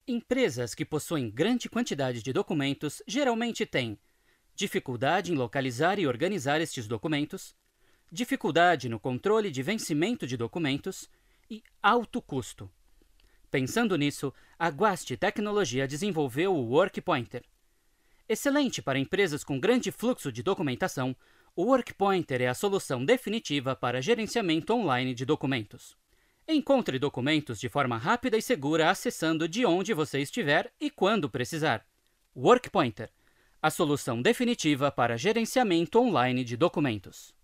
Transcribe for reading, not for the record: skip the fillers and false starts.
Empresas que possuem grande quantidade de documentos geralmente têm dificuldade em localizar e organizar estes documentos, dificuldade no controle de vencimento de documentos e alto custo. Pensando nisso, a Guast Tecnologia desenvolveu o WorkPointer. Excelente para empresas com grande fluxo de documentação, o WorkPointer é a solução definitiva para gerenciamento online de documentos. Encontre documentos de forma rápida e segura acessando de onde você estiver e quando precisar. WorkPointer, a solução definitiva para gerenciamento online de documentos.